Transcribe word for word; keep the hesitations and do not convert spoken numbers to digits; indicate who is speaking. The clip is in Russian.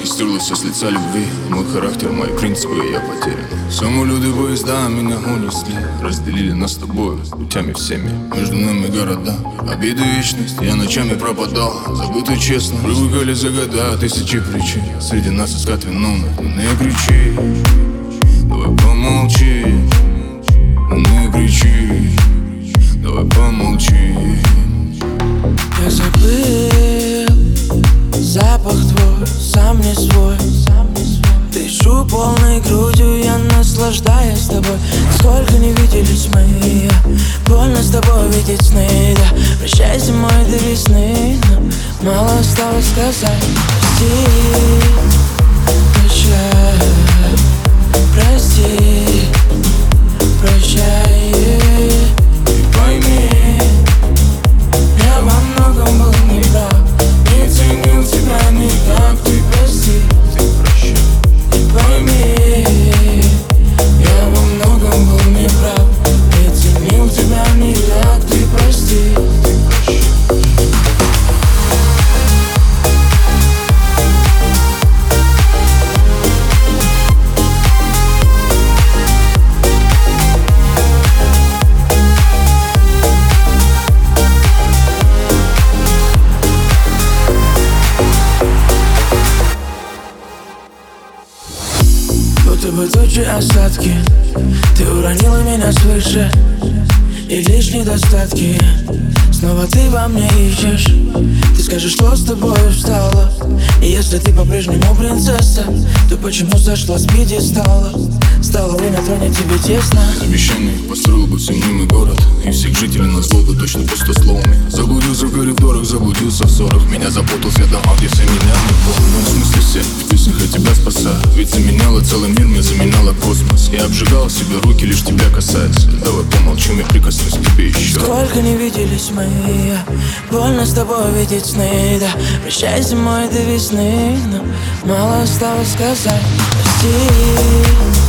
Speaker 1: стерло все с лица любви. Мой характер, мои принципы, я потерян. Самолеты, поезда меня унесли, разделили нас с тобой путями всеми. Между нами города, обиды, вечность. Я ночами пропадал, забыто честно. Привыкали за года тысячи причин. Среди нас искать виновных, не кричи. Давай помолчи, не кричи. Давай помолчи.
Speaker 2: Я забыл запах твой, сам не свой. Дышу полной грудью, я наслаждаюсь тобой. Сколько не виделись мы, я больно с тобой видеть сны, да. Прощай зимой до весны, нам мало осталось сказать. Прости, прощай, прости, прощай. И пойми, я во многом был неправ, не ценил тебя никак. Ты прости, ты прощай. И пойми, я во многом был неправ, не ценил тебя никак. Ты прости, ты прощай. Будто бы тучи осадки, ты уронила меня свыше. И лишь недостатки снова ты во мне ищешь. Ты скажешь, что с тобой встала. И если ты по-прежнему принцесса, то почему сошла с пьедестала? Стало ли на троне тебе тесно?
Speaker 1: Из обещаний построил бы всемнимый город, и всех жителей назвал бы точно пустословами. Заблудился в коридорах, заблудился в ссорах. Меня запутал в дома, где все меня не помнят. В смысле все, в песнях я тебя спасаю. Ведь заменяла целый мир, мне заменяла космос. Я обжигал себе руки, лишь тебя касаясь. Давай помолчим, я прикоснусь к тебе еще.
Speaker 2: Сколько не виделись мы, я больно с тобой видеть сны, да. Прощай зимой до весны, нам мало осталось сказать. Прости,